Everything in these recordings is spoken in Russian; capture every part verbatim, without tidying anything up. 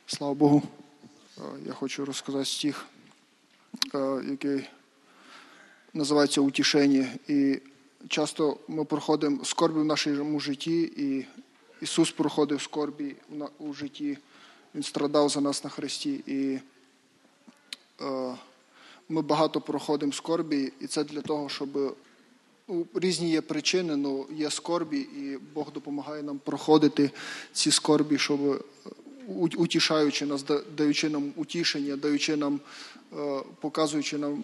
Слава Богу. Я хочу розказати стих, який називається «Утішення». І часто ми проходимо скорбі в нашому житті, і Ісус проходив скорбі у житті. Він страдав за нас на хресті. І ми багато проходимо скорбі, і це для того, щоб... Ну, різні є причини, але є скорбі, і Бог допомагає нам проходити ці скорбі, щоб, утішаючи нас, даючи нам утішення, даючи нам, показуючи нам,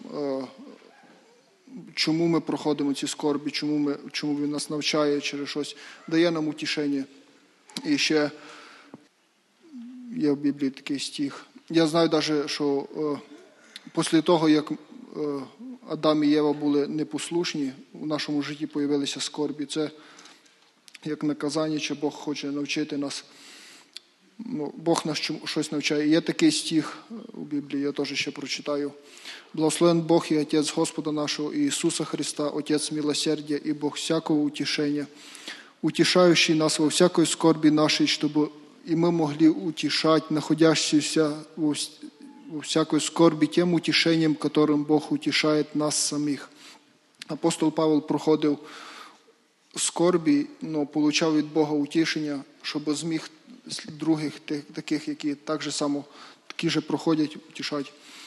чому ми проходимо ці скорбі, чому, ми, чому Він нас навчає через щось, дає нам утішення. І ще є в Біблії такий стих. Я знаю навіть, що після того, як Адам і Єва були непослушні, у нашому житті появилися скорбі. Це як наказання, чи Бог хоче навчити нас. Бог нас щось навчає. Є такий стих у Біблії, я теж ще прочитаю. «Благословен Бог і Отець Господа нашого Ісуса Христа, Отець милосердия и Бог всякого утешения, утешающий нас во всякой скорби нашей, чтобы и мы могли утешать находящихся во всякой скорби тем утешением, которым Бог утешает нас самих». Апостол Павел проходив скорбі, але отримав від Бога утішення, щоб зміг других, таких, які так же само, такі же проходять, утішати.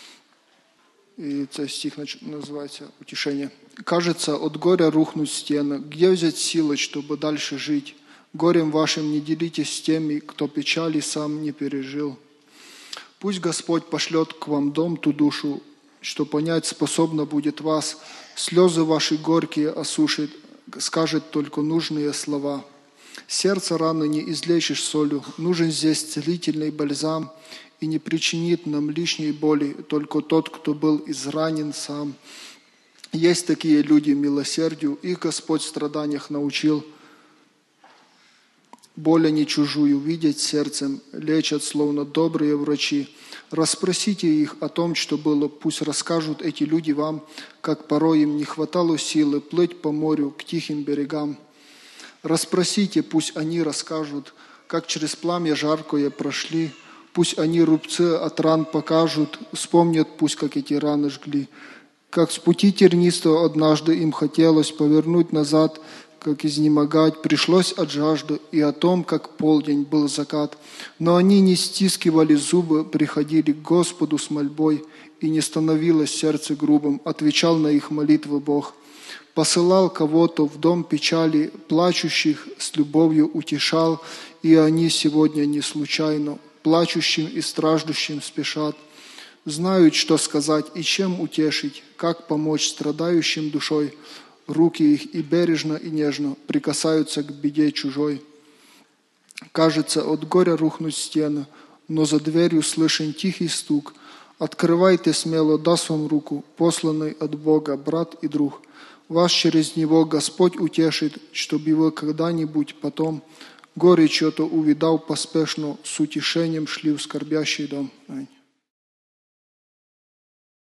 И цей стих называется «Утешение». «Кажется, от горя рухнут стены. Где взять силы, чтобы дальше жить? Горем вашим не делитесь с теми, кто печали сам не пережил. Пусть Господь пошлет к вам дом ту душу, что понять способна будет вас. Слезы ваши горькие осушит, скажет только нужные слова. Сердце раны не излечишь солью, нужен здесь целительный бальзам, и не причинит нам лишней боли только тот, кто был изранен сам. Есть такие люди милосердию, их Господь в страданиях научил. Боль они чужую видеть сердцем, лечат, словно добрые врачи. Расспросите их о том, что было, пусть расскажут эти люди вам, как порой им не хватало силы плыть по морю к тихим берегам. Расспросите, пусть они расскажут, как через пламя жаркое прошли. Пусть они рубцы от ран покажут, вспомнят, пусть как эти раны жгли. Как с пути тернистого однажды им хотелось повернуть назад, как изнемогать, пришлось от жажды, и о том, как полдень был закат. Но они не стискивали зубы, приходили к Господу с мольбой, и не становилось сердце грубым, отвечал на их молитвы Бог. Посылал кого-то в дом печали, плачущих с любовью утешал, и они сегодня не случайно плачущим и страждущим спешат. Знают, что сказать и чем утешить, как помочь страдающим душой. Руки их и бережно, и нежно прикасаются к беде чужой. Кажется, от горя рухнут стены, но за дверью слышен тихий стук. Открывайте смело, даст вам руку, посланный от Бога брат и друг. Вас через него Господь утешит, чтобы вы когда-нибудь потом горе чье-то увидал поспешно, с утешением шли в скорбящий дом. Аминь.